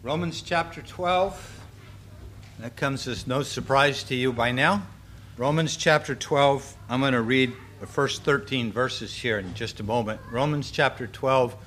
Romans chapter 12. That comes as no surprise to you by now. Romans chapter 12. I'm going to read the first 13 verses here in just a moment. Romans chapter 12.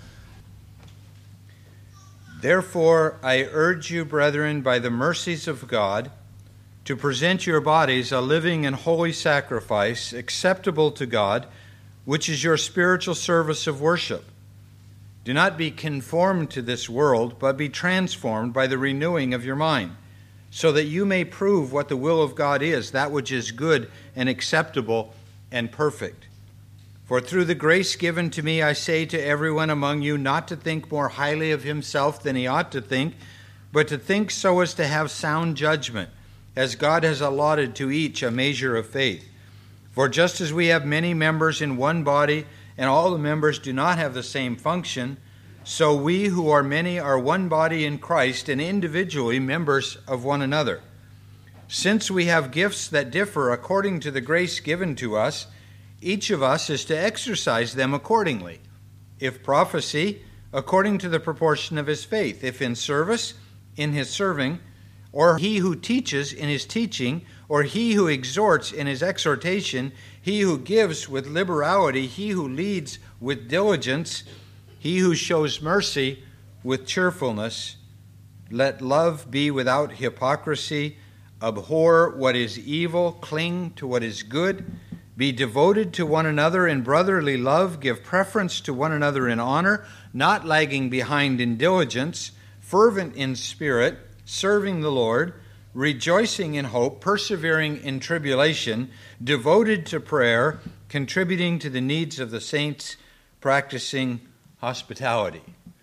Therefore, I urge you, brethren, by the mercies of God, to present your bodies a living and holy sacrifice, acceptable to God, which is your spiritual service of worship. Do not be conformed to this world, but be transformed by the renewing of your mind, so that you may prove what the will of God is, that which is good and acceptable and perfect. For through the grace given to me, I say to everyone among you not to think more highly of himself than he ought to think, but to think so as to have sound judgment, as God has allotted to each a measure of faith. For just as we have many members in one body, and all the members do not have the same function, so we who are many are one body in Christ, and individually members of one another. Since we have gifts that differ according to the grace given to us, each of us is to exercise them accordingly. If prophecy, according to the proportion of his faith. If in service, in his serving. Or he who teaches, in his teaching. Or he who exhorts, in his exhortation. He who gives with liberality. He who leads with diligence. He who shows mercy with cheerfulness. Let love be without hypocrisy. Abhor what is evil. Cling to what is good. Be devoted to one another in brotherly love. Give preference to one another in honor, not lagging behind in diligence, fervent in spirit, serving the Lord, rejoicing in hope, persevering in tribulation, devoted to prayer, contributing to the needs of the saints, practicing hospitality.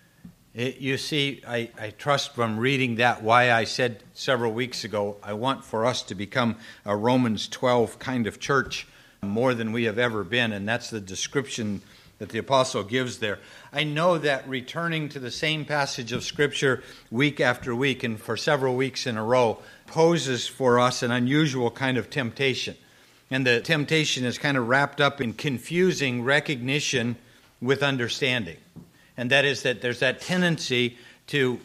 You see, I trust from reading that why I said several weeks ago, I want for us to become a Romans 12 kind of church, more than we have ever been, and that's the description that the apostle gives there. I know that returning to the same passage of Scripture week after week and for several weeks in a row poses for us an unusual kind of temptation. And the temptation is kind of wrapped up in confusing recognition with understanding. And that is that there's that tendency to,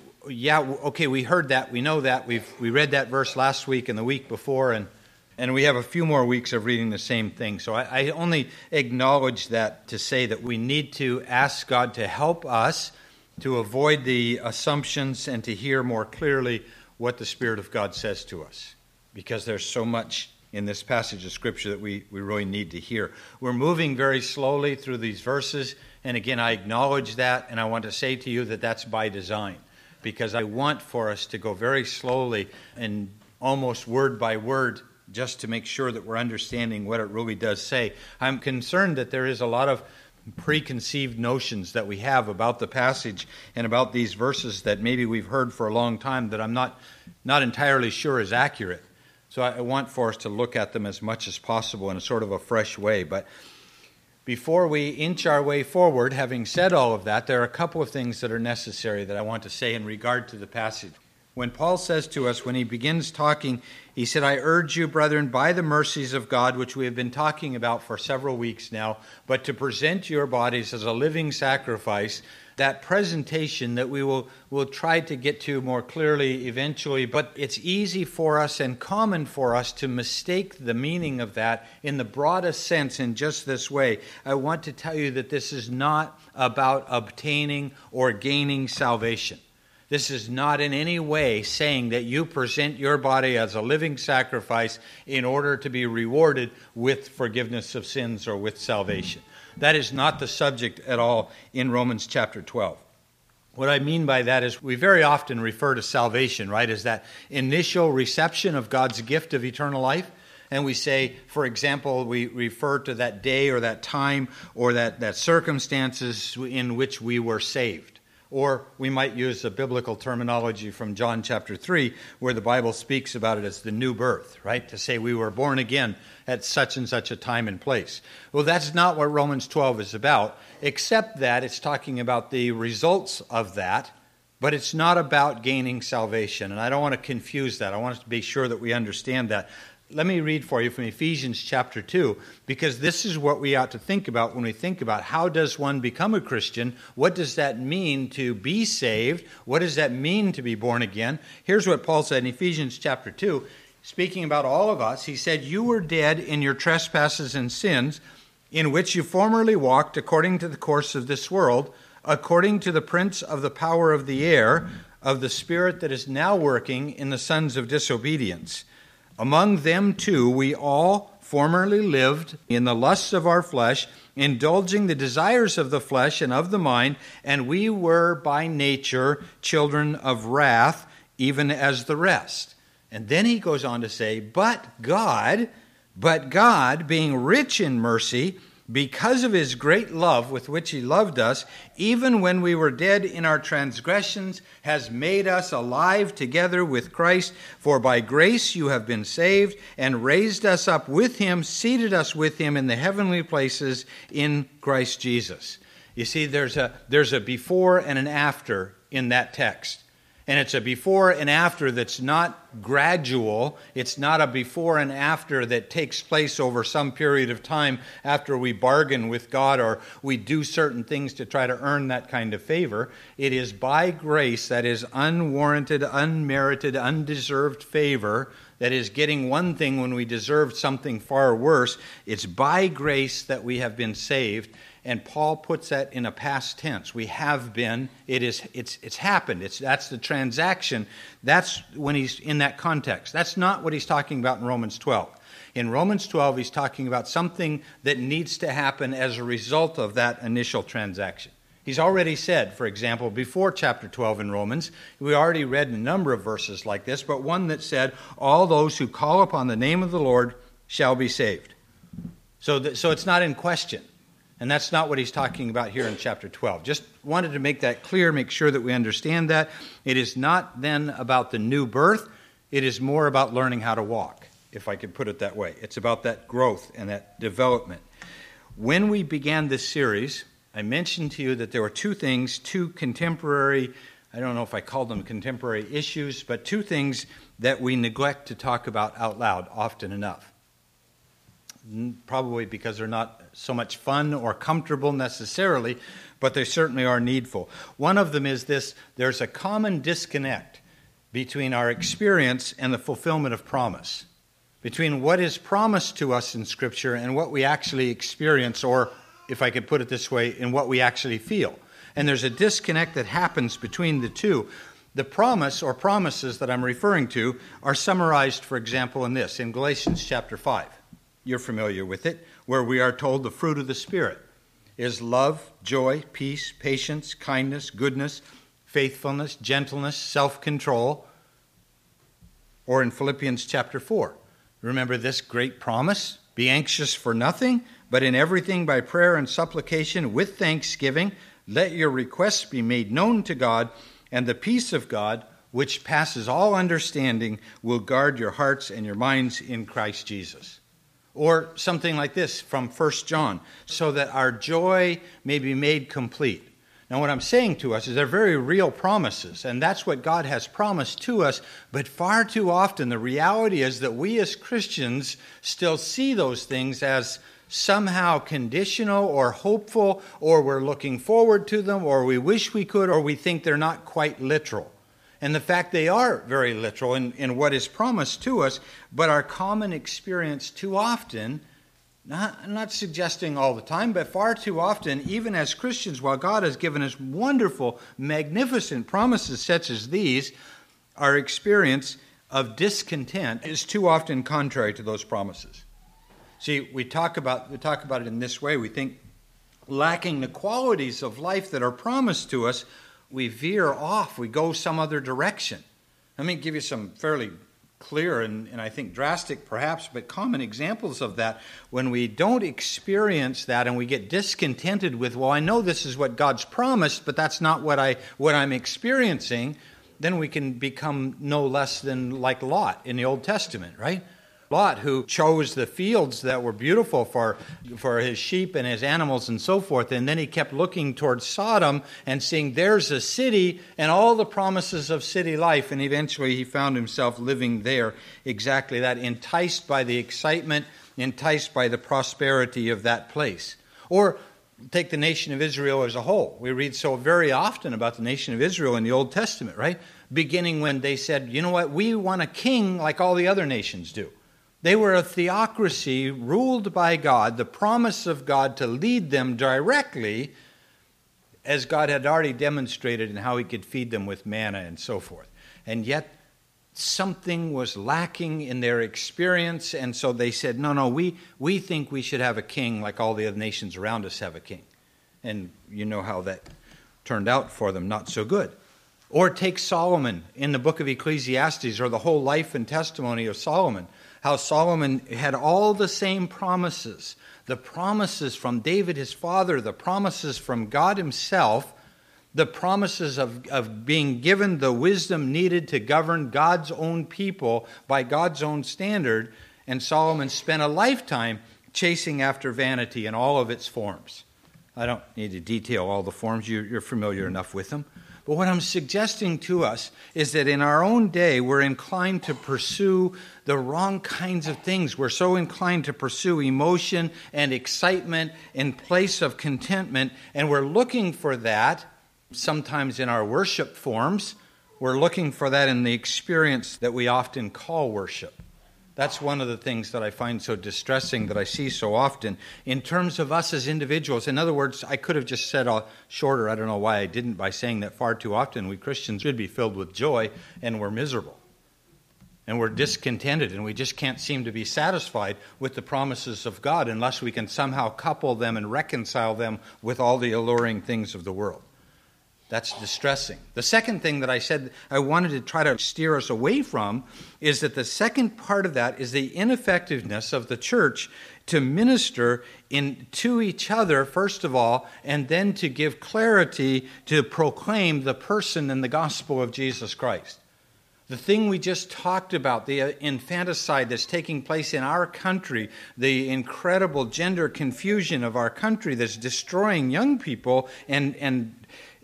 we heard that, we know that, we read that verse last week and the week before, and we have a few more weeks of reading the same thing. So I only acknowledge that to say that we need to ask God to help us to avoid the assumptions and to hear more clearly what the Spirit of God says to us. Because there's so much in this passage of Scripture that we really need to hear. We're moving very slowly through these verses. And again, I acknowledge that, and I want to say to you that that's by design. Because I want for us to go very slowly and almost word by word just to make sure that we're understanding what it really does say. I'm concerned that there is a lot of preconceived notions that we have about the passage and about these verses that maybe we've heard for a long time that I'm not entirely sure is accurate. So I want for us to look at them as much as possible in a sort of a fresh way. But before we inch our way forward, having said all of that, there are a couple of things that are necessary that I want to say in regard to the passage. When Paul says to us, when he begins talking, he said, I urge you, brethren, by the mercies of God, which we have been talking about for several weeks now, but to present your bodies as a living sacrifice, that presentation that we will try to get to more clearly eventually, but it's easy for us and common for us to mistake the meaning of that in the broadest sense in just this way. I want to tell you that this is not about obtaining or gaining salvation. This is not in any way saying that you present your body as a living sacrifice in order to be rewarded with forgiveness of sins or with salvation. That is not the subject at all in Romans chapter 12. What I mean by that is we very often refer to salvation, right, as that initial reception of God's gift of eternal life. And we say, for example, we refer to that day or that time or that circumstances in which we were saved. Or we might use a biblical terminology from John chapter 3, where the Bible speaks about it as the new birth, right? To say we were born again at such and such a time and place. Well, that's not what Romans 12 is about, except that it's talking about the results of that, but it's not about gaining salvation. And I don't want to confuse that. I want us to be sure that we understand that. Let me read for you from Ephesians chapter 2, because this is what we ought to think about when we think about how does one become a Christian? What does that mean to be saved? What does that mean to be born again? Here's what Paul said in Ephesians chapter 2, speaking about all of us. He said, "You were dead in your trespasses and sins, in which you formerly walked according to the course of this world, according to the prince of the power of the air, of the spirit that is now working in the sons of disobedience. Among them, too, we all formerly lived in the lusts of our flesh, indulging the desires of the flesh and of the mind, and we were by nature children of wrath, even as the rest." And then he goes on to say, But God, being rich in mercy, because of his great love with which he loved us, even when we were dead in our transgressions, has made us alive together with Christ. For by grace you have been saved, and raised us up with him, seated us with him in the heavenly places in Christ Jesus. You see, there's a before and an after in that text. And it's a before and after that's not gradual. It's not a before and after that takes place over some period of time after we bargain with God or we do certain things to try to earn that kind of favor. It is by grace, that is unwarranted, unmerited, undeserved favor, that is getting one thing when we deserved something far worse. It's by grace that we have been saved. And Paul puts that in a past tense. We have been. It's happened. That's the transaction. That's when he's in that context. That's not what he's talking about in Romans 12. In Romans 12, he's talking about something that needs to happen as a result of that initial transaction. He's already said, for example, before chapter 12 in Romans, we already read a number of verses like this, but one that said, "All those who call upon the name of the Lord shall be saved." So it's not in question. And that's not what he's talking about here in chapter 12. Just wanted to make that clear, make sure that we understand that. It is not then about the new birth. It is more about learning how to walk, if I could put it that way. It's about that growth and that development. When we began this series, I mentioned to you that there were two contemporary, I don't know if I called them contemporary issues, but two things that we neglect to talk about out loud often enough. Probably because they're not so much fun or comfortable necessarily, but they certainly are needful. One of them is this: there's a common disconnect between our experience and the fulfillment of promise, between what is promised to us in Scripture and what we actually experience, or, if I could put it this way, in what we actually feel. And there's a disconnect that happens between the two. The promise or promises that I'm referring to are summarized, for example, in this, in Galatians chapter 5. You're familiar with it, where we are told the fruit of the Spirit is love, joy, peace, patience, kindness, goodness, faithfulness, gentleness, self-control. Or in Philippians chapter 4, remember this great promise? Be anxious for nothing, but in everything by prayer and supplication with thanksgiving, let your requests be made known to God, and the peace of God, which passes all understanding, will guard your hearts and your minds in Christ Jesus. Or something like this from 1 John, so that our joy may be made complete. Now what I'm saying to us is they're very real promises, and that's what God has promised to us, but far too often the reality is that we as Christians still see those things as somehow conditional or hopeful, or we're looking forward to them, or we wish we could, or we think they're not quite literal. And the fact they are very literal in what is promised to us, but our common experience too often, I'm not suggesting all the time, but far too often, even as Christians, while God has given us wonderful, magnificent promises such as these, our experience of discontent is too often contrary to those promises. See, we talk about it in this way. We think lacking the qualities of life that are promised to us, we veer off, we go some other direction. Let me give you some fairly clear and I think drastic perhaps, but common examples of that. When we don't experience that and we get discontented with, well, I know this is what God's promised, but that's not what I'm experiencing, then we can become no less than like Lot in the Old Testament, right? Lot, who chose the fields that were beautiful for his sheep and his animals and so forth. And then he kept looking towards Sodom and seeing there's a city and all the promises of city life. And eventually he found himself living there, exactly that, enticed by the excitement, enticed by the prosperity of that place. Or take the nation of Israel as a whole. We read so very often about the nation of Israel in the Old Testament, right? Beginning when they said, you know what, we want a king like all the other nations do. They were a theocracy ruled by God, the promise of God to lead them directly, as God had already demonstrated in how he could feed them with manna and so forth. And yet something was lacking in their experience, and so they said, no, we think we should have a king like all the other nations around us have a king. And you know how that turned out for them, not so good. Or take Solomon in the book of Ecclesiastes, or the whole life and testimony of Solomon, how Solomon had all the same promises, the promises from David his father, the promises from God himself, the promises of being given the wisdom needed to govern God's own people by God's own standard. And Solomon spent a lifetime chasing after vanity in all of its forms. I don't need to detail all the forms. You're familiar enough with them. But what I'm suggesting to us is that in our own day, we're inclined to pursue the wrong kinds of things. We're so inclined to pursue emotion and excitement in place of contentment, and we're looking for that sometimes in our worship forms. We're looking for that in the experience that we often call worship. That's one of the things that I find so distressing, that I see so often in terms of us as individuals. In other words, I could have just said shorter, I don't know why I didn't, by saying that far too often we Christians should be filled with joy, and we're miserable. And we're discontented, and we just can't seem to be satisfied with the promises of God unless we can somehow couple them and reconcile them with all the alluring things of the world. That's distressing. The second thing that I said I wanted to try to steer us away from is that the second part of that is the ineffectiveness of the church to minister to each other, first of all, and then to give clarity to proclaim the person and the gospel of Jesus Christ. The thing we just talked about, the infanticide that's taking place in our country, the incredible gender confusion of our country that's destroying young people, and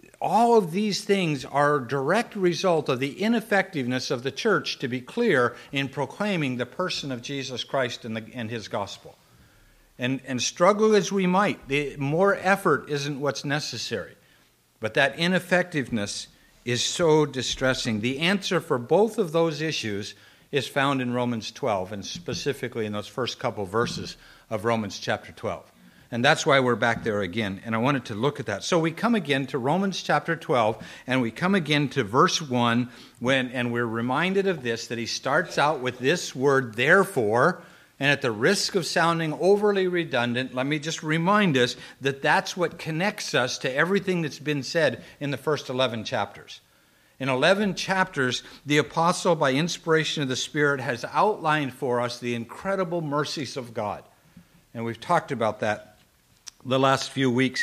all of these things are a direct result of the ineffectiveness of the church, to be clear, in proclaiming the person of Jesus Christ and his gospel. And struggle as we might, more effort isn't what's necessary. But that ineffectiveness is so distressing. The answer for both of those issues is found in Romans 12, and specifically in those first couple verses of Romans chapter 12. And that's why we're back there again, and I wanted to look at that. So we come again to Romans chapter 12, and we come again to verse 1, and we're reminded of this, that he starts out with this word, therefore, and at the risk of sounding overly redundant, let me just remind us that that's what connects us to everything that's been said in the first 11 chapters. In 11 chapters, the apostle, by inspiration of the Spirit, has outlined for us the incredible mercies of God. And we've talked about that the last few weeks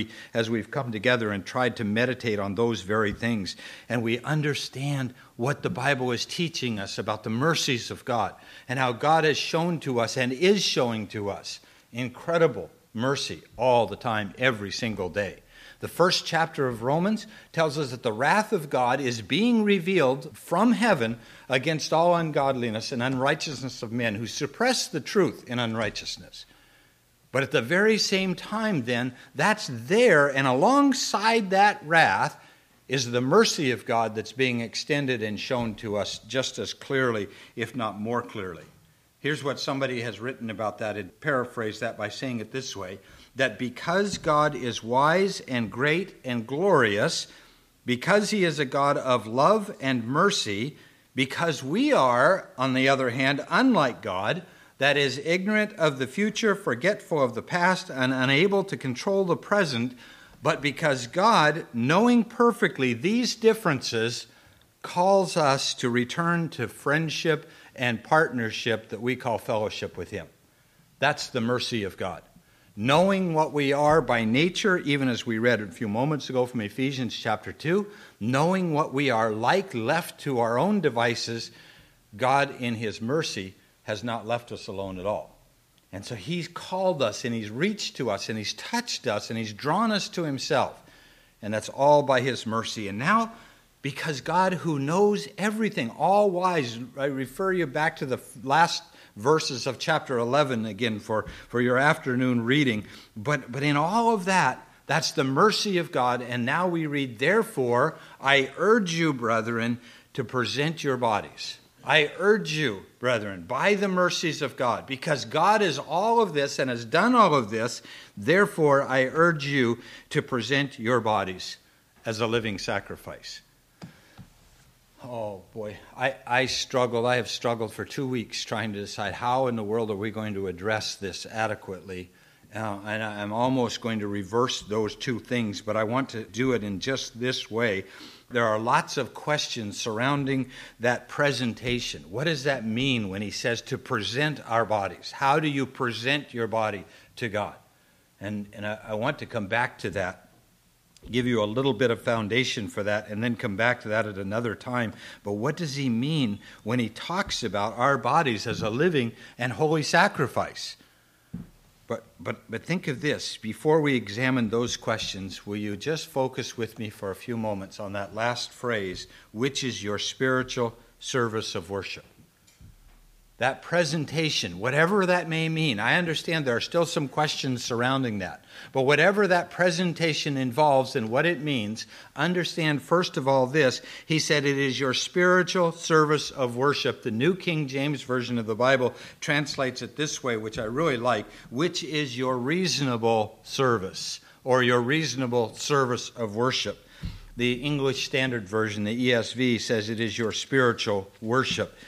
as we've come together and tried to meditate on those very things. And we understand what the Bible is teaching us about the mercies of God and how God has shown to us and is showing to us incredible mercy all the time, every single day. The first chapter of Romans tells us that the wrath of God is being revealed from heaven against all ungodliness and unrighteousness of men who suppress the truth in unrighteousness. But at the very same time then, that's there, and alongside that wrath is the mercy of God that's being extended and shown to us just as clearly, if not more clearly. Here's what somebody has written about that, and paraphrase that by saying it this way, that because God is wise and great and glorious, because he is a God of love and mercy, because we are, on the other hand, unlike God, that is ignorant of the future, forgetful of the past, and unable to control the present, but because God, knowing perfectly these differences, calls us to return to friendship and partnership that we call fellowship with him. That's the mercy of God. Knowing what we are by nature, even as we read a few moments ago from Ephesians chapter 2, knowing what we are like left to our own devices, God in his mercy has not left us alone at all. And so he's called us, and he's reached to us, and he's touched us, and he's drawn us to himself. And that's all by his mercy. And now, because God, who knows everything, all wise, I refer you back to the last verses of chapter 11 again for your afternoon reading. But in all of that, that's the mercy of God. And now we read, therefore, I urge you, brethren, to present your bodies. I urge you, brethren, by the mercies of God, because God is all of this and has done all of this, therefore I urge you to present your bodies as a living sacrifice. Oh boy, I have struggled for 2 weeks trying to decide how in the world are we going to address this adequately. And I'm almost going to reverse those two things, but I want to do it in just this way. There are lots of questions surrounding that presentation. What does that mean when he says to present our bodies? How do you present your body to God? And I want to come back to that, give you a little bit of foundation for that, and then come back to that at another time. But what does he mean when he talks about our bodies as a living and holy sacrifice? But think of this. Before we examine those questions, will you just focus with me for a few moments on that last phrase, which is your spiritual service of worship? That presentation, whatever that may mean. I understand there are still some questions surrounding that. But whatever that presentation involves and what it means, understand first of all this. He said it is your spiritual service of worship. The New King James Version of the Bible translates it this way, which I really like, which is your reasonable service or your reasonable service of worship. The English Standard Version, the ESV, says it is your spiritual worship.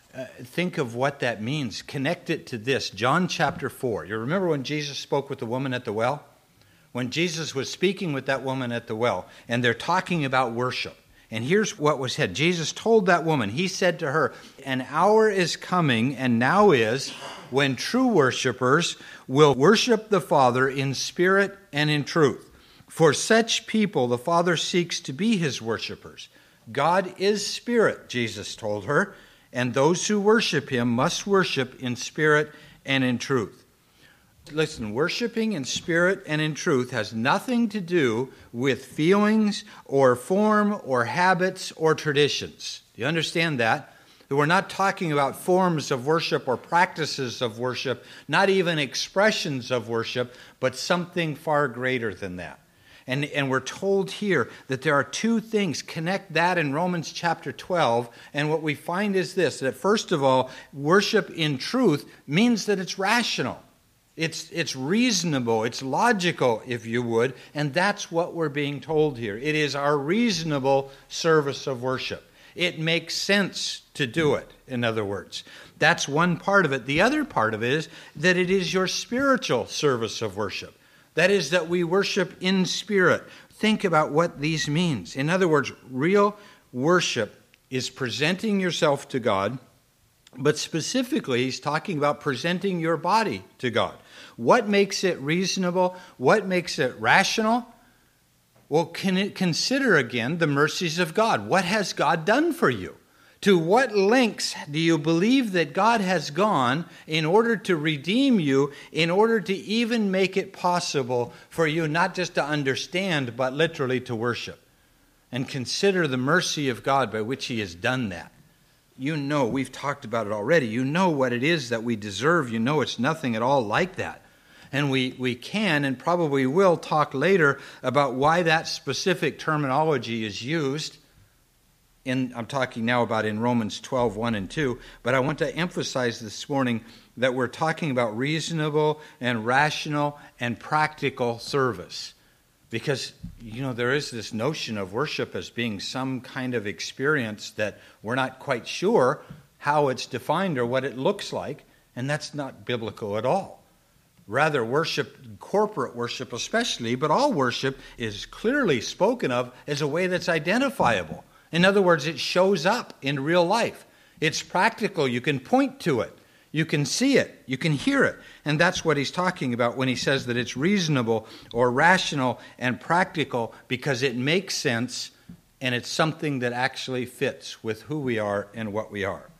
Think of what that means. Connect it to this. John chapter 4. You remember when Jesus spoke with the woman at the well? When Jesus was speaking with that woman at the well, and they're talking about worship. And here's what was said. Jesus told that woman, he said to her, an hour is coming, and now is, when true worshipers will worship the Father in spirit and in truth. For such people the Father seeks to be his worshipers. God is spirit, Jesus told her, and those who worship him must worship in spirit and in truth. Listen, worshiping in spirit and in truth has nothing to do with feelings or form or habits or traditions. Do you understand that? We're not talking about forms of worship or practices of worship, not even expressions of worship, but something far greater than that. And we're told here that there are two things. Connect that in Romans chapter 12. And what we find is this, that first of all, worship in truth means that it's rational. It's reasonable. It's logical, if you would. And that's what we're being told here. It is our reasonable service of worship. It makes sense to do it, in other words. That's one part of it. The other part of it is that it is your spiritual service of worship. That is, that we worship in spirit. Think about what these means. In other words, real worship is presenting yourself to God, but specifically, he's talking about presenting your body to God. What makes it reasonable? What makes it rational? Well, consider again the mercies of God. What has God done for you? To what lengths do you believe that God has gone in order to redeem you, in order to even make it possible for you not just to understand, but literally to worship? And consider the mercy of God by which he has done that. You know, we've talked about it already. You know what it is that we deserve. You know it's nothing at all like that. And we can and probably will talk later about why that specific terminology is used. I'm talking now about in Romans 12, 1 and 2, but I want to emphasize this morning that we're talking about reasonable and rational and practical service. Because, there is this notion of worship as being some kind of experience that we're not quite sure how it's defined or what it looks like, and that's not biblical at all. Rather, worship, corporate worship especially, but all worship is clearly spoken of as a way that's identifiable. In other words, it shows up in real life. It's practical. You can point to it. You can see it. You can hear it. And that's what he's talking about when he says that it's reasonable or rational and practical because it makes sense and it's something that actually fits with who we are and what we are.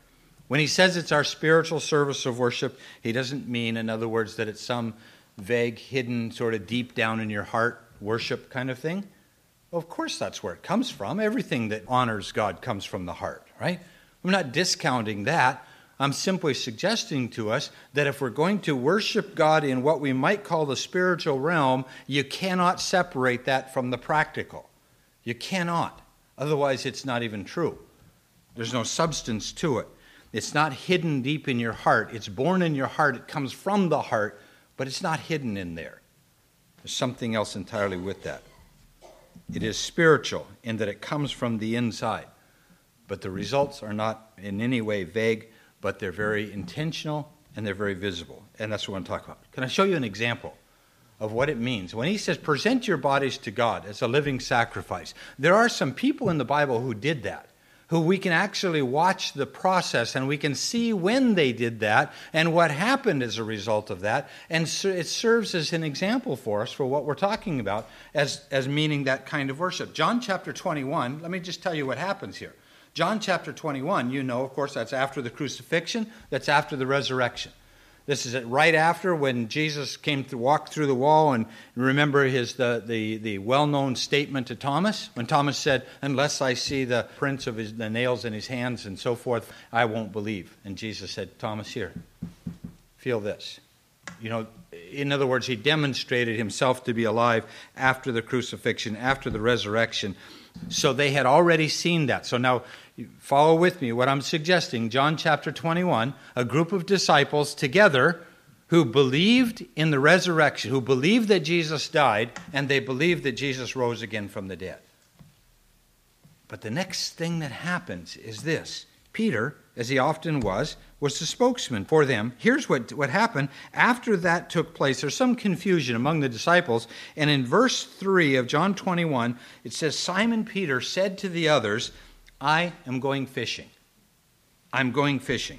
When he says it's our spiritual service of worship, he doesn't mean, in other words, that it's some vague, hidden, sort of deep down in your heart worship kind of thing. Well, of course that's where it comes from. Everything that honors God comes from the heart, right? I'm not discounting that. I'm simply suggesting to us that if we're going to worship God in what we might call the spiritual realm, you cannot separate that from the practical. You cannot. Otherwise, it's not even true. There's no substance to it. It's not hidden deep in your heart. It's born in your heart. It comes from the heart, but it's not hidden in there. There's something else entirely with that. It is spiritual in that it comes from the inside, but the results are not in any way vague, but they're very intentional and they're very visible. And that's what I want to talk about. Can I show you an example of what it means? When he says, present your bodies to God as a living sacrifice, there are some people in the Bible who did that, who we can actually watch the process and we can see when they did that and what happened as a result of that. And so it serves as an example for us for what we're talking about as meaning that kind of worship. John chapter 21, let me just tell you what happens here. John chapter 21, you know, of course, that's after the crucifixion, that's after the resurrection. This is right after when Jesus came to walk through the wall, and remember the well-known statement to Thomas, when Thomas said, unless I see the prints of the nails in his hands and so forth, I won't believe. And Jesus said, Thomas, here, feel this. You know, in other words, he demonstrated himself to be alive after the crucifixion, after the resurrection. So they had already seen that. So now, follow with me what I'm suggesting. John chapter 21, a group of disciples together who believed in the resurrection, who believed that Jesus died, and they believed that Jesus rose again from the dead. But the next thing that happens is this. Peter, as he often was the spokesman for them. Here's what happened. After that took place, there's some confusion among the disciples. And in verse 3 of John 21, it says, Simon Peter said to the others, I am going fishing. I'm going fishing.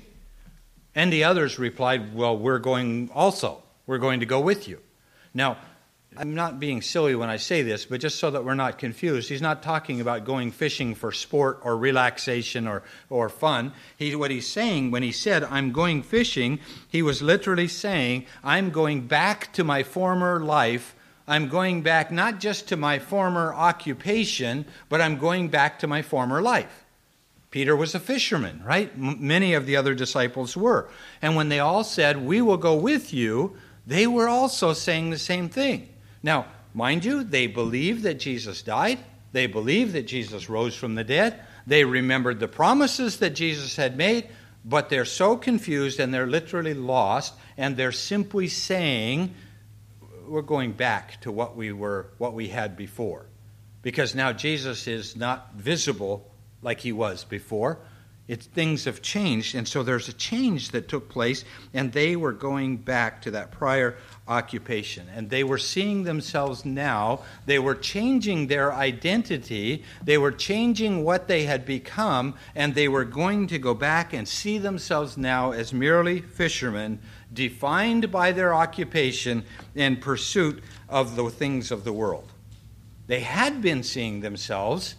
And the others replied, well, we're going also. We're going to go with you. Now, I'm not being silly when I say this, but just so that we're not confused, he's not talking about going fishing for sport or relaxation or fun. What he's saying when he said, I'm going fishing, he was literally saying, I'm going back to my former life. I'm going back not just to my former occupation, but I'm going back to my former life. Peter was a fisherman, right? Many of the other disciples were. And when they all said, we will go with you, they were also saying the same thing. Now, mind you, they believed that Jesus died. They believed that Jesus rose from the dead. They remembered the promises that Jesus had made, but they're so confused and they're literally lost, and they're simply saying, we're going back to what we had before. Because now Jesus is not visible like he was before. Things have changed, and so there's a change that took place, and they were going back to that prior occupation. And they were seeing themselves now. They were changing their identity. They were changing what they had become, and they were going to go back and see themselves now as merely fishermen, defined by their occupation in pursuit of the things of the world. They had been seeing themselves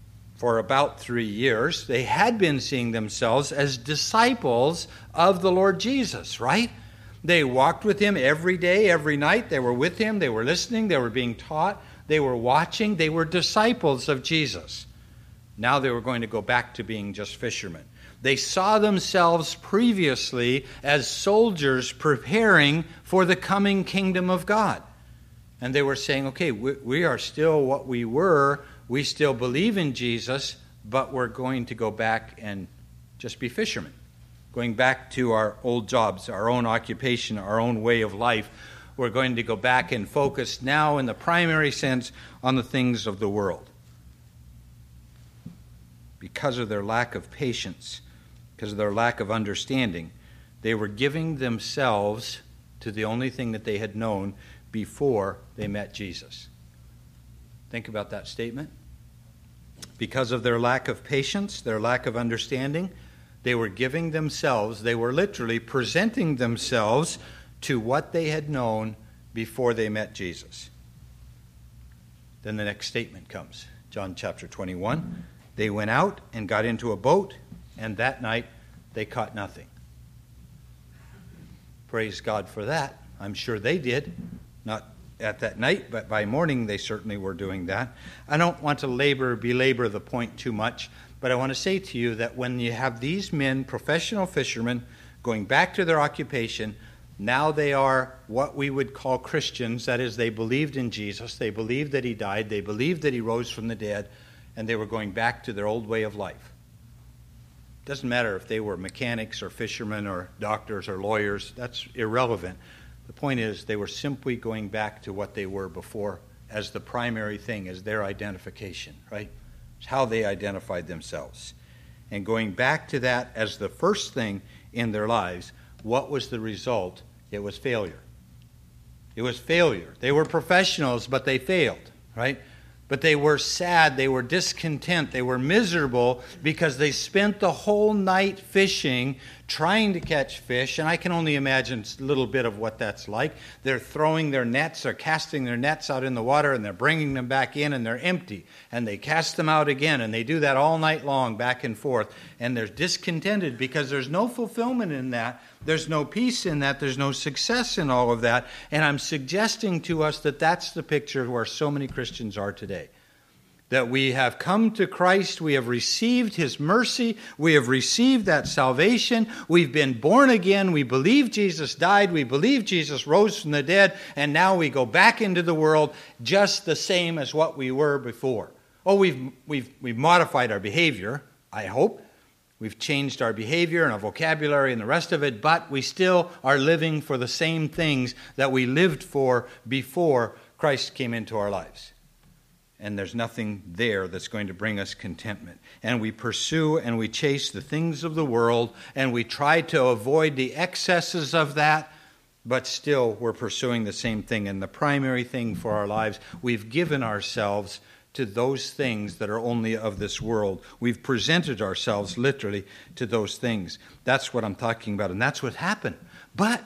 for about 3 years. They had been seeing themselves as disciples of the Lord Jesus, right? They walked with him every day, every night. They were with him. They were listening. They were being taught. They were watching. They were disciples of Jesus. Now they were going to go back to being just fishermen. They saw themselves previously as soldiers preparing for the coming kingdom of God. And they were saying, okay, we are still what we were. We still believe in Jesus, but we're going to go back and just be fishermen. Going back to our old jobs, our own occupation, our own way of life. We're going to go back and focus now in the primary sense on the things of the world. Because of their lack of patience, because of their lack of understanding, they were giving themselves to the only thing that they had known before they met Jesus. Think about that statement. Because of their lack of patience, their lack of understanding, they were giving themselves, they were literally presenting themselves to what they had known before they met Jesus. Then the next statement comes. John chapter 21. They went out and got into a boat, and that night they caught nothing. Praise God for that. I'm sure they did. Not at that night, but by morning they certainly were doing that. I don't want to belabor the point too much, but I want to say to you that when you have these men, professional fishermen, going back to their occupation, now they are what we would call Christians. That is, they believed in Jesus, they believed that he died, they believed that he rose from the dead, and they were going back to their old way of life. It doesn't matter if they were mechanics or fishermen or doctors or lawyers, that's irrelevant. The point is they were simply going back to what they were before as the primary thing, as their identification, right? It's how they identified themselves. And going back to that as the first thing in their lives, what was the result? It was failure. It was failure. They were professionals, but they failed, right? But they were sad, they were discontent, they were miserable because they spent the whole night fishing, trying to catch fish, and I can only imagine a little bit of what that's like. They're throwing their nets, or casting their nets out in the water, and they're bringing them back in, and they're empty. And they cast them out again, and they do that all night long, back and forth. And they're discontented because there's no fulfillment in that. There's no peace in that. There's no success in all of that. And I'm suggesting to us that that's the picture where so many Christians are today. That we have come to Christ, we have received his mercy, we have received that salvation, we've been born again, we believe Jesus died, we believe Jesus rose from the dead, and now we go back into the world just the same as what we were before. Oh, we've modified our behavior, I hope. We've changed our behavior and our vocabulary and the rest of it, but we still are living for the same things that we lived for before Christ came into our lives. And there's nothing there that's going to bring us contentment. And we pursue and we chase the things of the world, and we try to avoid the excesses of that, but still we're pursuing the same thing. And the primary thing for our lives, we've given ourselves to those things that are only of this world. We've presented ourselves literally to those things. That's what I'm talking about, and that's what happened. But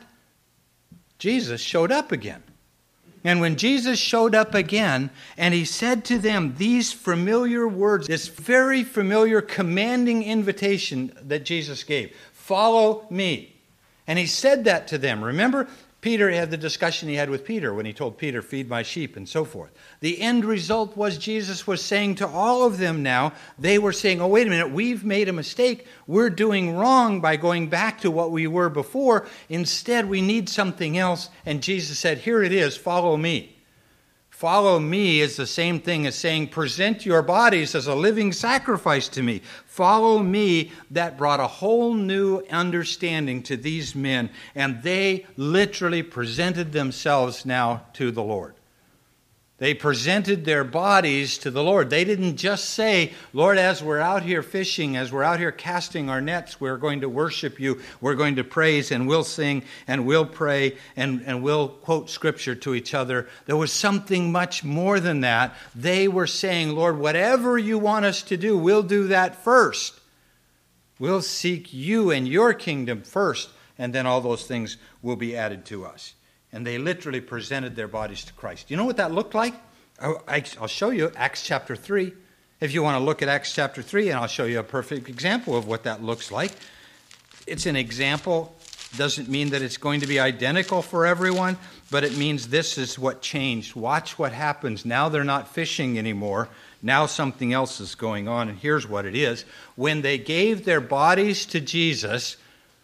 Jesus showed up again. And when Jesus showed up again, and he said to them these familiar words, this very familiar commanding invitation that Jesus gave, "Follow me." And he said that to them. Remember, Peter had the discussion he had with Peter when he told Peter, "Feed my sheep," and so forth. The end result was Jesus was saying to all of them now, they were saying, "Oh, wait a minute, we've made a mistake. We're doing wrong by going back to what we were before. Instead, we need something else." And Jesus said, "Here it is, follow me." Follow me is the same thing as saying, present your bodies as a living sacrifice to me. Follow me. That brought a whole new understanding to these men, and they literally presented themselves now to the Lord. They presented their bodies to the Lord. They didn't just say, "Lord, as we're out here fishing, as we're out here casting our nets, we're going to worship you, we're going to praise, and we'll sing, and we'll pray, and we'll quote Scripture to each other." There was something much more than that. They were saying, "Lord, whatever you want us to do, we'll do that first. We'll seek you and your kingdom first, and then all those things will be added to us." And they literally presented their bodies to Christ. You know what that looked like? I'll show you Acts chapter 3. If you want to look at Acts chapter 3, and I'll show you a perfect example of what that looks like. It's an example. Doesn't mean that it's going to be identical for everyone, but it means this is what changed. Watch what happens. Now they're not fishing anymore. Now something else is going on, and here's what it is. When they gave their bodies to Jesus,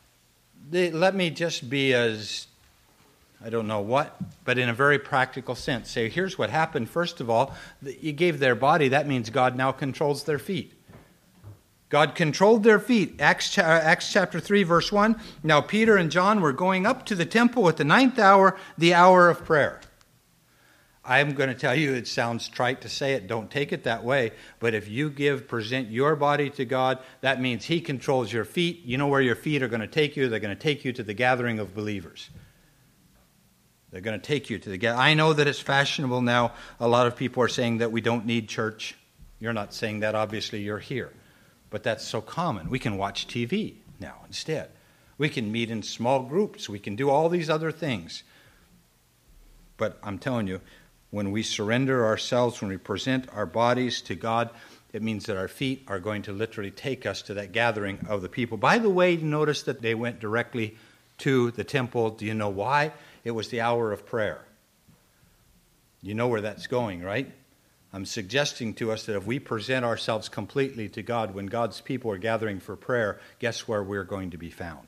let me just be as, I don't know what, but in a very practical sense. Say, here's what happened. First of all, you gave their body. That means God now controls their feet. God controlled their feet. Acts chapter 3, verse 1. Now Peter and John were going up to the temple at the 9th hour, the hour of prayer. I'm going to tell you, it sounds trite to say it. Don't take it that way. But if you present your body to God, that means he controls your feet. You know where your feet are going to take you? They're going to take you to the gathering of believers. They're going to take you to the gathering. I know that it's fashionable now. A lot of people are saying that we don't need church. You're not saying that. Obviously, you're here. But that's so common. We can watch TV now instead. We can meet in small groups. We can do all these other things. But I'm telling you, when we surrender ourselves, when we present our bodies to God, it means that our feet are going to literally take us to that gathering of the people. By the way, notice that they went directly to the temple. Do you know why? It was the hour of prayer. You know where that's going, right? I'm suggesting to us that if we present ourselves completely to God when God's people are gathering for prayer, guess where we're going to be found?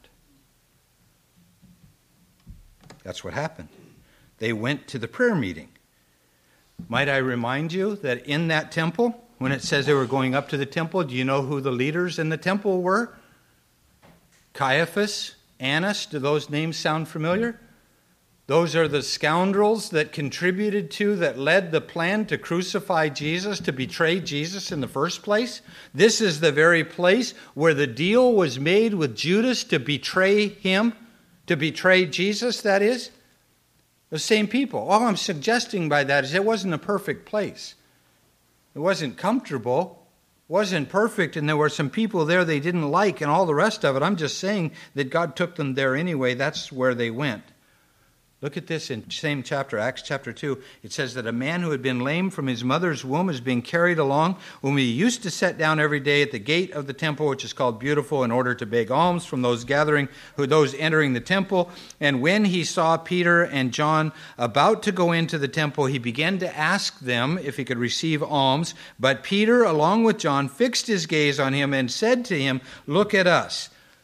That's what happened. They went to the prayer meeting. Might I remind you that in that temple, when it says they were going up to the temple, do you know who the leaders in the temple were? Caiaphas, Annas, do those names sound familiar? Those are the scoundrels that contributed to, that led the plan to crucify Jesus, to betray Jesus in the first place. This is the very place where the deal was made with Judas to betray him, to betray Jesus, that is. The same people. All I'm suggesting by that is it wasn't a perfect place. It wasn't comfortable, wasn't perfect, and there were some people there they didn't like and all the rest of it. I'm just saying that God took them there anyway. That's where they went. Look at this in same chapter, Acts chapter 2. It says that a man who had been lame from his mother's womb is being carried along, whom he used to set down every day at the gate of the temple, which is called Beautiful, in order to beg alms from those entering the temple. And when he saw Peter and John about to go into the temple, he began to ask them if he could receive alms. But Peter, along with John, fixed his gaze on him and said to him, "Look at us."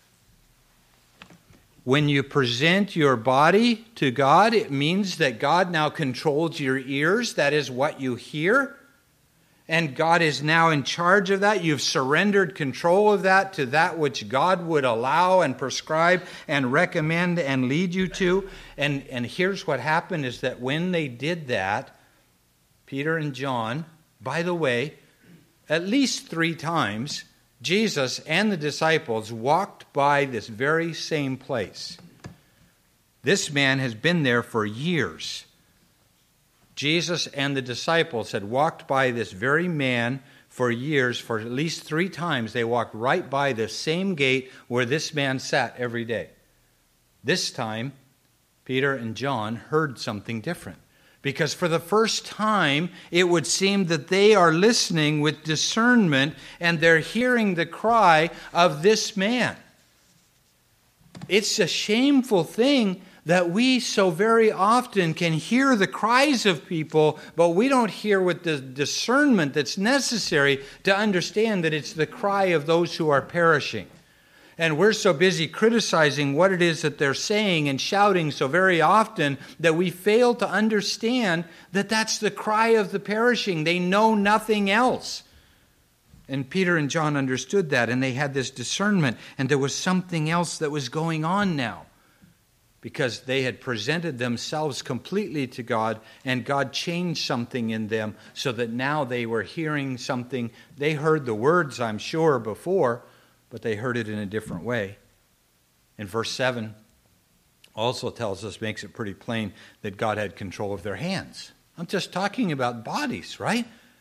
When you present your body to God, it means that God now controls your ears. That is what you hear. And God is now in charge of that. You've surrendered control of that to that which God would allow and prescribe and recommend and lead you to. And here's what happened is that when they did that, Peter and John, by the way, at least 3 times, Jesus and the disciples walked by this very same place. This man has been there for years. Jesus and the disciples had walked by this very man for years. For at least 3 times they walked right by the same gate where this man sat every day. This time, Peter and John heard something different. Because for the first time, it would seem that they are listening with discernment and they're hearing the cry of this man. It's a shameful thing that we so very often can hear the cries of people, but we don't hear with the discernment that's necessary to understand that it's the cry of those who are perishing. And we're so busy criticizing what it is that they're saying and shouting so very often that we fail to understand that that's the cry of the perishing. They know nothing else. And Peter and John understood that, and they had this discernment, and there was something else that was going on now, because they had presented themselves completely to God, and God changed something in them so that now they were hearing something. They heard the words, I'm sure, before, but they heard it in a different way. And verse 7 also tells us, makes it pretty plain, that God had control of their hands. I'm just talking about bodies, right?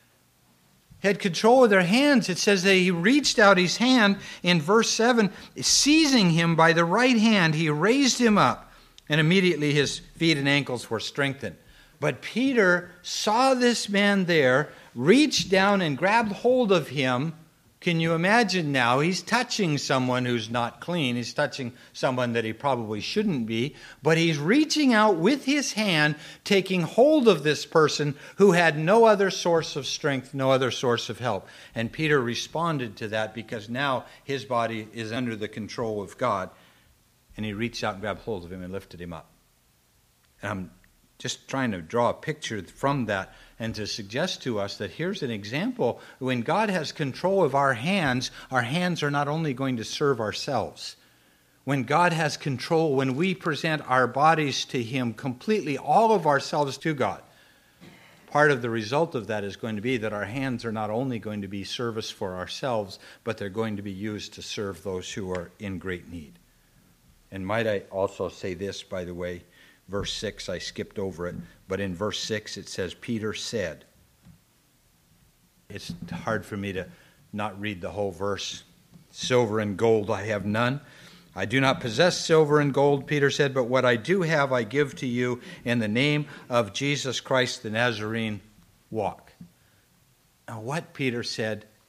Had control of their hands. It says that he reached out his hand in verse 7, seizing him by the right hand, he raised him up, and immediately his feet and ankles were strengthened. But Peter saw this man there, reached down and grabbed hold of him. Can you imagine now? He's touching someone who's not clean. He's touching someone that he probably shouldn't be. But he's reaching out with his hand, taking hold of this person who had no other source of strength, no other source of help. And Peter responded to that because now his body is under the control of God. And he reached out and grabbed hold of him and lifted him up. And I'm just trying to draw a picture from that and to suggest to us that here's an example. When God has control of our hands are not only going to serve ourselves. When God has control, when we present our bodies to Him completely, all of ourselves to God, part of the result of that is going to be that our hands are not only going to be service for ourselves, but they're going to be used to serve those who are in great need. And might I also say this, by the way, verse 6, I skipped over it, but in verse 6 it says, Peter said. It's hard for me to not read the whole verse. Silver and gold I have none. I do not possess silver and gold, Peter said, but what I do have I give to you. In the name of Jesus Christ the Nazarene, walk. Now what Peter said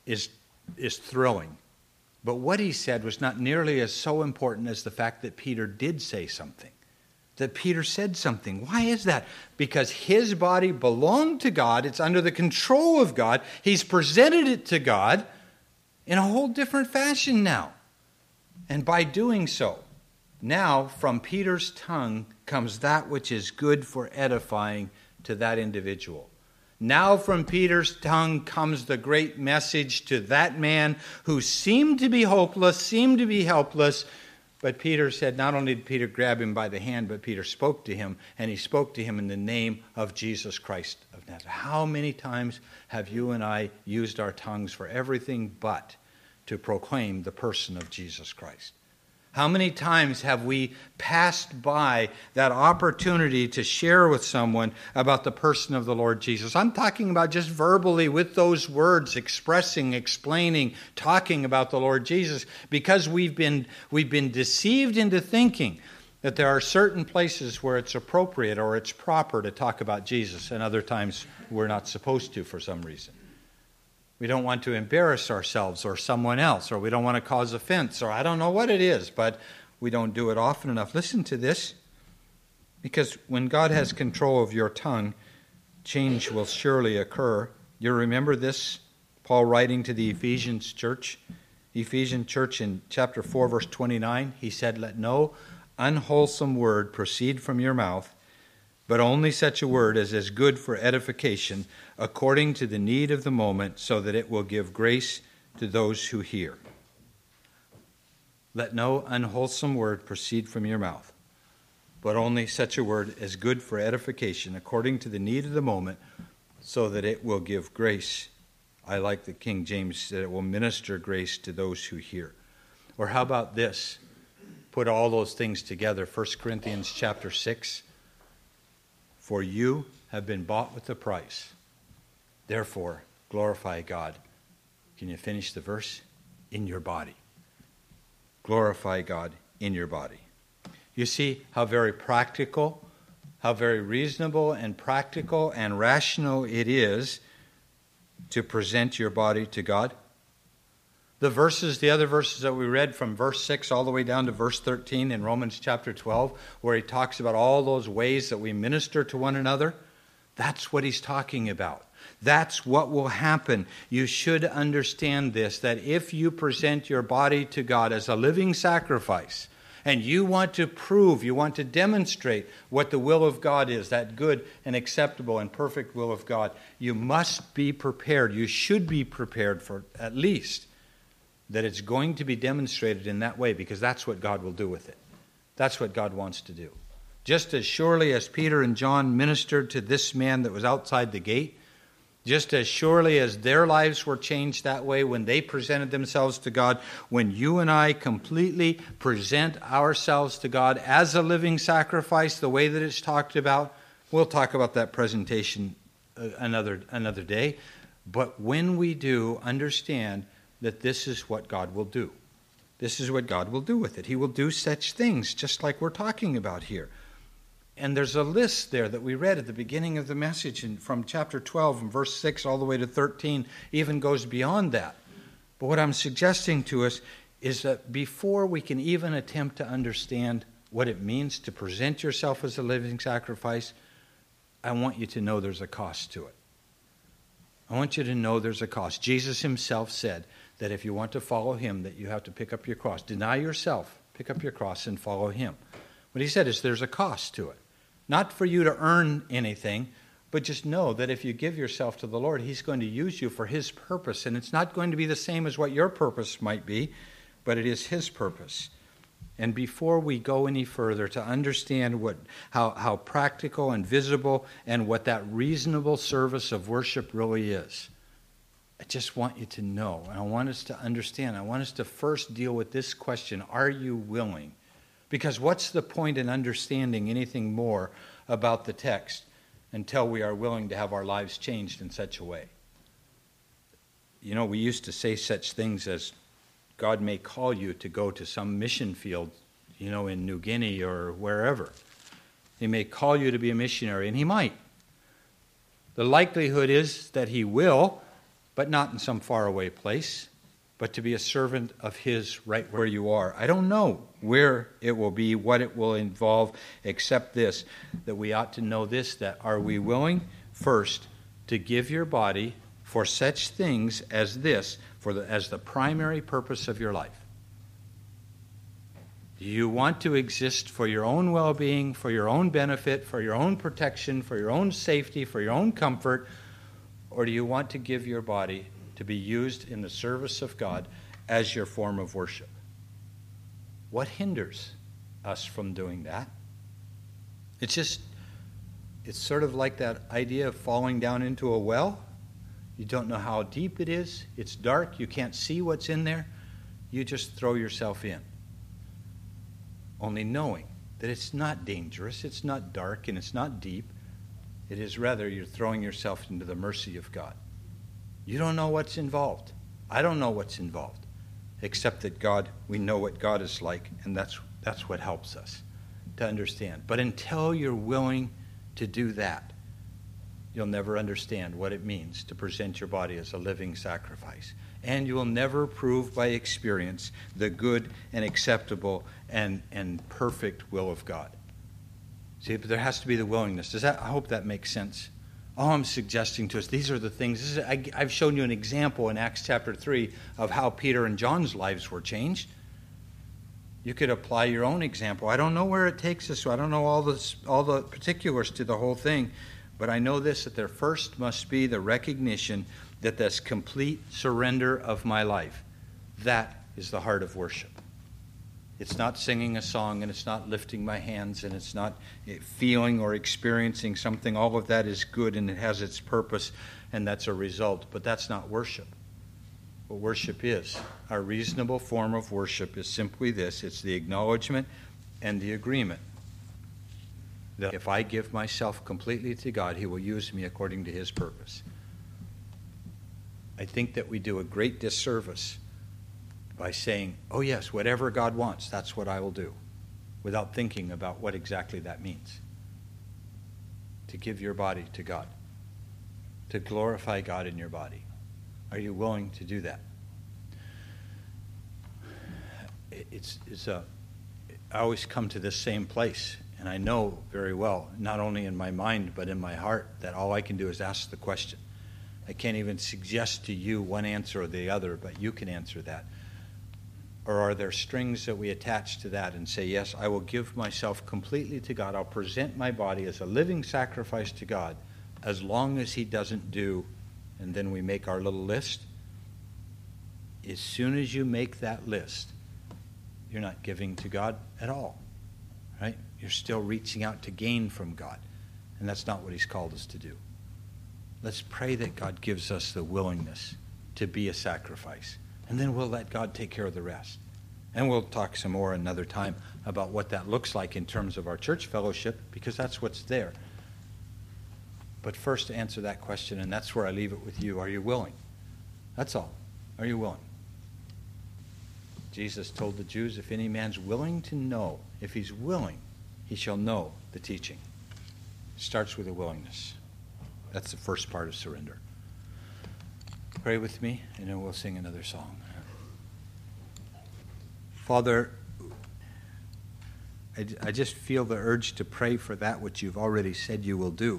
is thrilling. But what he said was not nearly as so important as the fact that Peter did say something. That Peter said something. Why is that? Because his body belonged to God. It's under the control of God. He's presented it to God in a whole different fashion now. And by doing so, now from Peter's tongue comes that which is good for edifying to that individual. Now from Peter's tongue comes the great message to that man who seemed to be hopeless, seemed to be helpless. But Peter said, not only did Peter grab him by the hand, but Peter spoke to him, and he spoke to him in the name of Jesus Christ of Nazareth. How many times have you and I used our tongues for everything but to proclaim the person of Jesus Christ? How many times have we passed by that opportunity to share with someone about the person of the Lord Jesus? I'm talking about just verbally with those words, expressing, explaining, talking about the Lord Jesus, because we've been deceived into thinking that there are certain places where it's appropriate or it's proper to talk about Jesus, and other times we're not supposed to for some reason. We don't want to embarrass ourselves or someone else, or we don't want to cause offense, or I don't know what it is, but we don't do it often enough. Listen to this, because when God has control of your tongue, change will surely occur. You remember this? Paul writing to the Ephesian church in chapter 4, verse 29, he said, "Let no unwholesome word proceed from your mouth, but only such a word as is good for edification, according to the need of the moment, so that it will give grace to those who hear." Let no unwholesome word proceed from your mouth, but only such a word as good for edification, according to the need of the moment, so that it will give grace. I like the King James, that it will minister grace to those who hear. Or how about this? Put all those things together. 1 Corinthians chapter 6. For you have been bought with a price. Therefore, glorify God. Can you finish the verse? In your body. Glorify God in your body. You see how very practical, how very reasonable and practical and rational it is to present your body to God. The other verses that we read from verse 6 all the way down to verse 13 in Romans chapter 12, where he talks about all those ways that we minister to one another, that's what he's talking about. That's what will happen. You should understand this, that if you present your body to God as a living sacrifice, and you want to prove, you want to demonstrate what the will of God is, that good and acceptable and perfect will of God, you must be prepared. You should be prepared for at least that it's going to be demonstrated in that way, because that's what God will do with it. That's what God wants to do. Just as surely as Peter and John ministered to this man that was outside the gate, just as surely as their lives were changed that way when they presented themselves to God, when you and I completely present ourselves to God as a living sacrifice, the way that it's talked about, we'll talk about that presentation another day. But when we do, understand that this is what God will do. This is what God will do with it. He will do such things, just like we're talking about here. And there's a list there that we read at the beginning of the message, and from chapter 12 and verse 6 all the way to 13, even goes beyond that. But what I'm suggesting to us is that before we can even attempt to understand what it means to present yourself as a living sacrifice, I want you to know there's a cost to it. I want you to know there's a cost. Jesus himself said that if you want to follow him, that you have to pick up your cross. Deny yourself, pick up your cross, and follow him. What he said is there's a cost to it. Not for you to earn anything, but just know that if you give yourself to the Lord, he's going to use you for his purpose. And it's not going to be the same as what your purpose might be, but it is his purpose. And before we go any further to understand how practical and visible and what that reasonable service of worship really is, I just want you to know, and I want us to understand, I want us to first deal with this question: are you willing? Because what's the point in understanding anything more about the text until we are willing to have our lives changed in such a way? You know, we used to say such things as, God may call you to go to some mission field, you know, in New Guinea or wherever. He may call you to be a missionary, and he might. The likelihood is that he will, but not in some faraway place, but to be a servant of his right where you are. I don't know where it will be, what it will involve, except this, that we ought to know this, that are we willing first to give your body for such things as this, as the primary purpose of your life? Do you want to exist for your own well-being, for your own benefit, for your own protection, for your own safety, for your own comfort, or do you want to give your body to be used in the service of God as your form of worship? What hinders us from doing that? It's sort of like that idea of falling down into a well. You don't know how deep it is. It's dark. You can't see what's in there. You just throw yourself in, only knowing that it's not dangerous, it's not dark, and it's not deep. It is rather you're throwing yourself into the mercy of God. You don't know what's involved. I don't know what's involved, except that God, we know what God is like, and that's what helps us to understand. But until you're willing to do that, you'll never understand what it means to present your body as a living sacrifice. And you will never prove by experience the good and acceptable and perfect will of God. See, but there has to be the willingness. I hope that makes sense. All I'm suggesting to us, these are the things. I've shown you an example in Acts chapter 3 of how Peter and John's lives were changed. You could apply your own example. I don't know where it takes us, so I don't know all the particulars to the whole thing. But I know this, that there first must be the recognition that this complete surrender of my life, that is the heart of worship. It's not singing a song, and it's not lifting my hands, and it's not feeling or experiencing something. All of that is good, and it has its purpose, and that's a result. But that's not worship. What worship is, our reasonable form of worship is simply this. It's the acknowledgement and the agreement that if I give myself completely to God, he will use me according to his purpose. I think that we do a great disservice by saying, oh yes, whatever God wants, that's what I will do, without thinking about what exactly that means. To give your body to God, to glorify God in your body. Are you willing to do that? I always come to this same place. And I know very well, not only in my mind, but in my heart, that all I can do is ask the question. I can't even suggest to you one answer or the other, but you can answer that. Or are there strings that we attach to that and say, yes, I will give myself completely to God. I'll present my body as a living sacrifice to God as long as he doesn't do, and then we make our little list. As soon as you make that list, you're not giving to God at all, right? You're still reaching out to gain from God. And that's not what he's called us to do. Let's pray that God gives us the willingness to be a sacrifice. And then we'll let God take care of the rest. And we'll talk some more another time about what that looks like in terms of our church fellowship, because that's what's there. But first, to answer that question, and that's where I leave it with you. Are you willing? That's all. Are you willing? Jesus told the Jews, if any man's willing to know, if he's willing, he shall know the teaching. It starts with a willingness. That's the first part of surrender. Pray with me, and then we'll sing another song. Father, I just feel the urge to pray for that which you've already said you will do.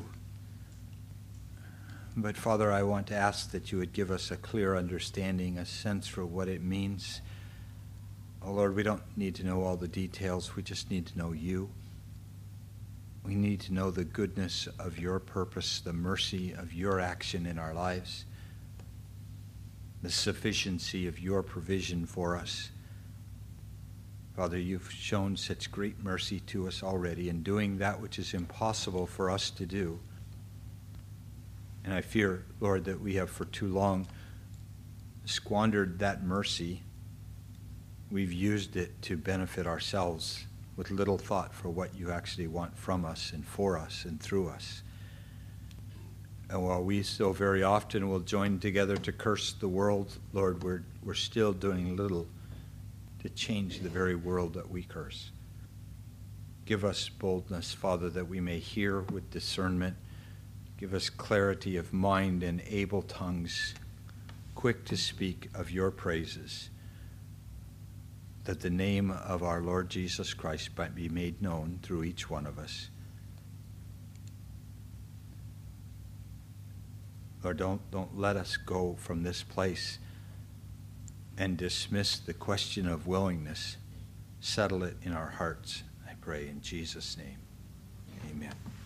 But Father, I want to ask that you would give us a clear understanding, a sense for what it means. Oh Lord, we don't need to know all the details. We just need to know you. We need to know the goodness of your purpose, the mercy of your action in our lives, the sufficiency of your provision for us. Father, you've shown such great mercy to us already in doing that which is impossible for us to do. And I fear, Lord, that we have for too long squandered that mercy. We've used it to benefit ourselves with little thought for what you actually want from us and for us and through us. And while we so very often will join together to curse the world, Lord, we're still doing little to change the very world that we curse. Give us boldness, Father, that we may hear with discernment. Give us clarity of mind and able tongues quick to speak of your praises, that the name of our Lord Jesus Christ might be made known through each one of us. Lord, don't let us go from this place and dismiss the question of willingness. Settle it in our hearts, I pray in Jesus' name. Amen.